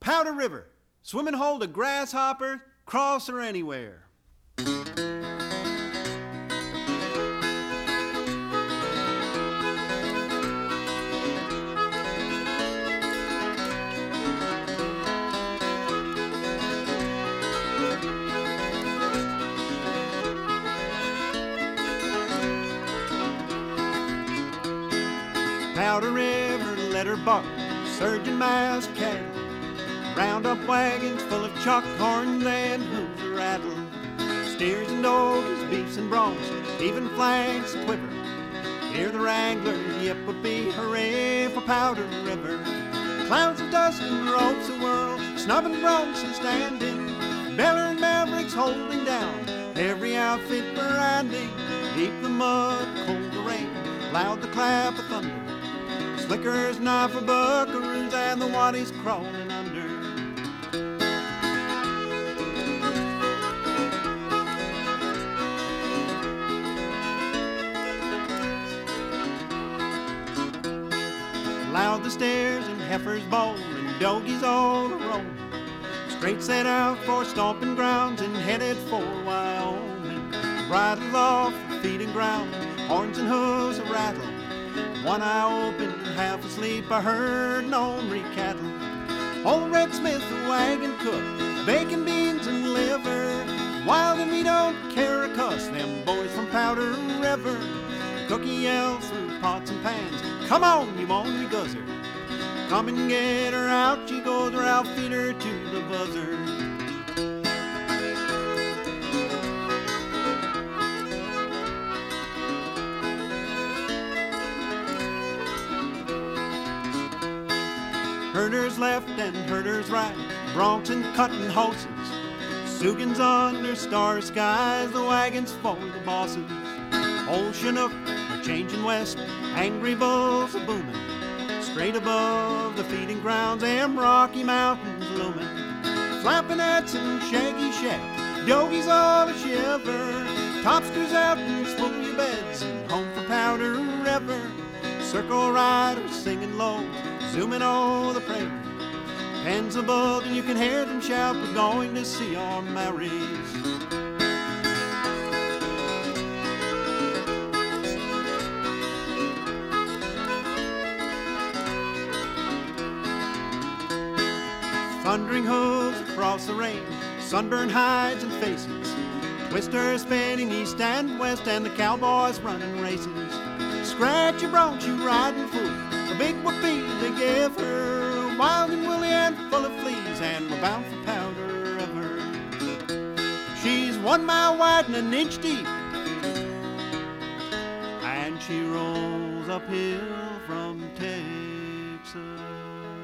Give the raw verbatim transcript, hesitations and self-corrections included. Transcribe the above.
Powder River, swim and hold a grasshopper, cross her anywhere. Powder River, let her bark, surging miles of cattle. Round up wagons full of chalk horns and hooves rattle. Steers and dogies, beefs and broncs, even flanks a quiver. Hear the wranglers, yip-a-bee, hooray for Powder River. Clouds of dust and ropes a whirl, snubbing broncs and standing. Beller and mavericks holding down, every outfit branding. Deep the mud, cold the rain, loud the clap of thunder. Slickers, knife for buckaroos, and the waddies crawling under. Loud the stairs and heifers bawl and dogies all roll. Straight set out for stomping grounds and headed for Wyoming. Bridles off the feeding ground, horns and hooves a rattle. One eye open, half asleep, I heard an ornery cattle. Old Red Smith, the wagon cook, bacon, beans, and liver. Wild and we don't care a cuss, them boys from Powder River. Cookie yells through pots and pans, come on, you ornery guzzer. Come and get her out, she goes, or I'll feed her to the buzzer. Herders left and herders right, broncs and cutting horses. Soogans under star skies, the wagons for the bosses. Old Chinook are changing west, angry bulls are booming. Straight above the feeding grounds, them Rocky Mountains looming. Flapping hats and shaggy shack, yogies all a shiver. Top screws out and spool your beds, and home for Powder River. Circle riders singing low, zooming over the prairie. Pens above and you can hear them shout, we're going to see our Marys. Thundering hooves across the range, sunburned hides and faces. Twisters spinning east and west and the cowboys running races. Scratch your broncs, you riding fool, a big whoopee they give her. Wild and woolly and full of fleas, and we're bound for Powder River. She's one mile wide and an inch deep, and she rolls uphill from Texas.